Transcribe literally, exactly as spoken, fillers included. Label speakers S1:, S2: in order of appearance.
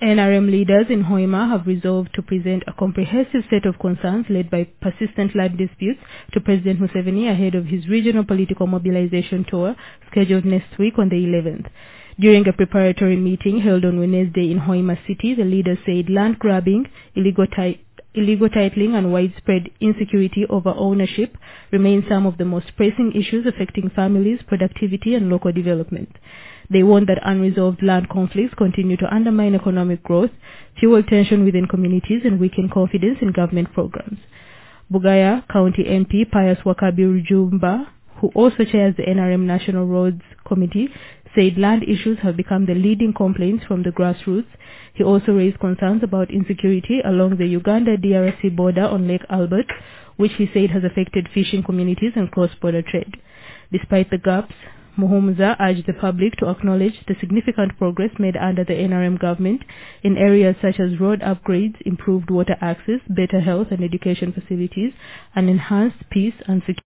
S1: N R M leaders in Hoima have resolved to present a comprehensive set of concerns led by persistent land disputes to President Museveni ahead of his regional political mobilization tour scheduled next week on the eleventh. During a preparatory meeting held on Wednesday in Hoima City, the leaders said land grabbing, illegal, ti- illegal titling and widespread insecurity over ownership remain some of the most pressing issues affecting families, productivity and local development. They warned that unresolved land conflicts continue to undermine economic growth, fuel tension within communities and weaken confidence in government programs. Bugaya County M P Pius Wakabi Rujumba, who also chairs the N R M National Roads Committee, said land issues have become the leading complaints from the grassroots. He also raised concerns about insecurity along the Uganda-D R C border on Lake Albert, which he said has affected fishing communities and cross-border trade. Despite the gaps, Muhumuza urged the public to acknowledge the significant progress made under the N R M government in areas such as road upgrades, improved water access, better health and education facilities, and enhanced peace and security.